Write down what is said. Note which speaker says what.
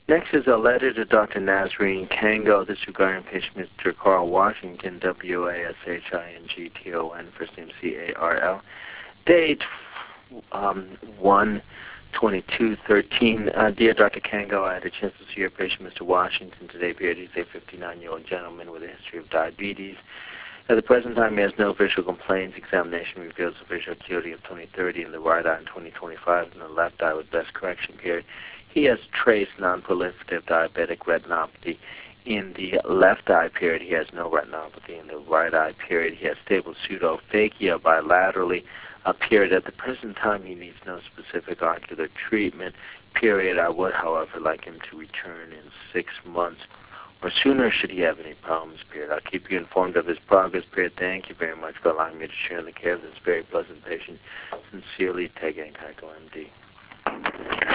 Speaker 1: Next is a letter to Dr. Nazreen Kango. This regarding patient Mr. Carl Washington, Washington, first name Carl. Date 1/22/13. Dear Dr. Kango, I had a chance to see your patient Mr. Washington today. He's a 59-year-old gentleman with a history of diabetes. At the present time, he has no visual complaints. Examination reveals a visual acuity of 20/30 in the right eye and 20/25 in the left eye with best correction period. He has trace non-proliferative diabetic retinopathy in the left eye period. He has no retinopathy in the right eye period. He has stable pseudophakia bilaterally period. At the present time, he needs no specific ocular treatment period. I would, however, like him to return in 6 months or sooner should he have any problems period. I'll keep you informed of his progress period. Thank you very much for allowing me to share in the care of this very pleasant patient. Sincerely, Tegan Kaiko, MD.